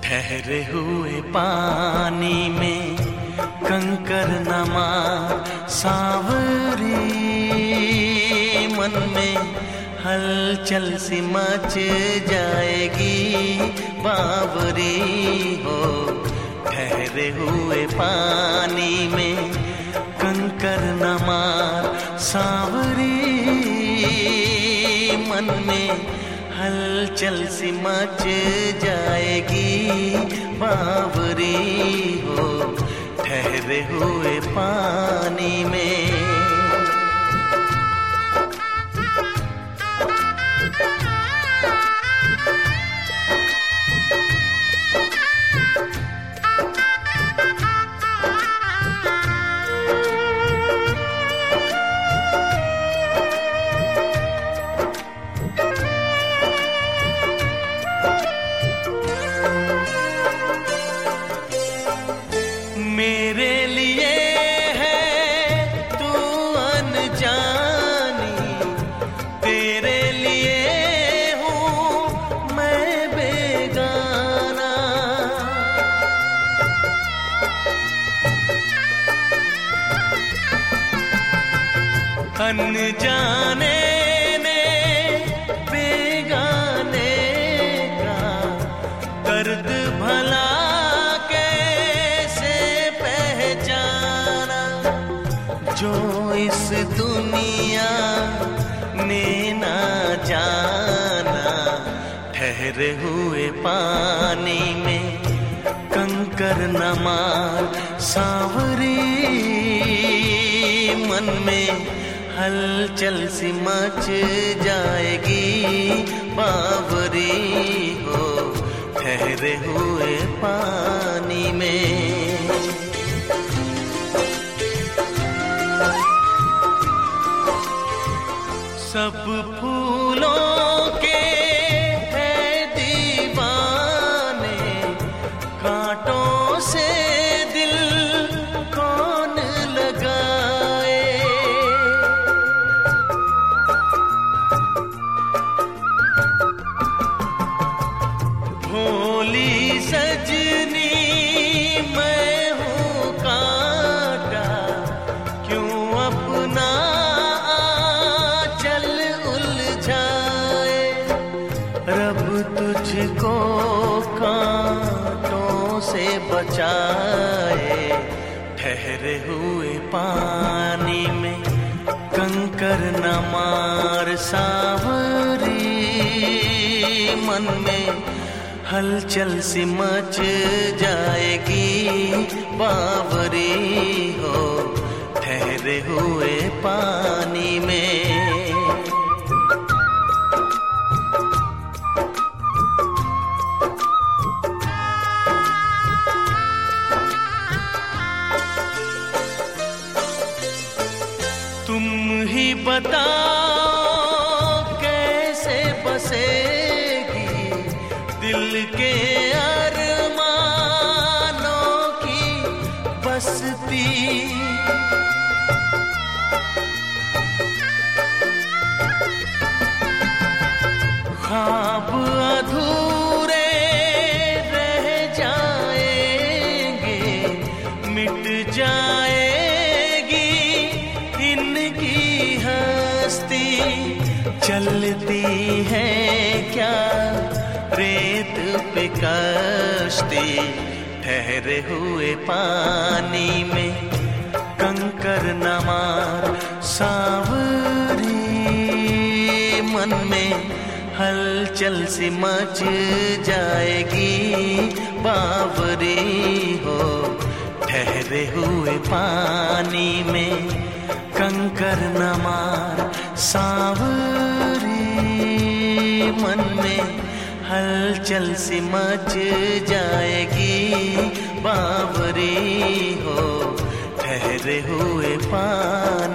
ठहरे हुए पानी में कंकर नमा सांवरी, मन में हलचल सी मच जाएगी बावरी हो। ठहरे हुए पानी में कंकर नमा सांवरी, मन में हलचल सी मच जाएगी बावरी हो। ठहरे हुए पानी में मेरे लिए है तू अनजानी, तेरे लिए हूँ मैं बेगाना। अनजाने ने बेगाने का दर्द भला जो इस दुनिया ने ना जाना। ठहरे हुए पानी में कंकर नमा सांवरी, मन में हलचल सी मच जाएगी बावरी हो। ठहरे हुए पानी में सब फूलों के हैं दीवाने, कांटों से दिल कौन लगाए। भोली सजनी मैं हूँ कांटा, क्यों अपना रब तुझको कांटों से बचाए। ठहरे हुए पानी में कंकर नमा सांवरी, मन में हलचल सी मच जाएगी बावरी हो। ठहरे हुए पानी में तुम ही बताओ कैसे बसेगी दिल के अरमानों की बस्ती। ख्वाब अधूरे रह जाएंगे, मिट जाए इनकी हस्ती। चलती है क्या रेत पे कश्ती, ठहरे हुए पानी में कंकर नमा सांवरी, मन में हलचल सी मच जाएगी बावरी हो। ठहरे हुए पानी में कंकर नमा सांवरी, मन में हलचल सी मच जाएगी बावरी हो। ठहरे हुए पानी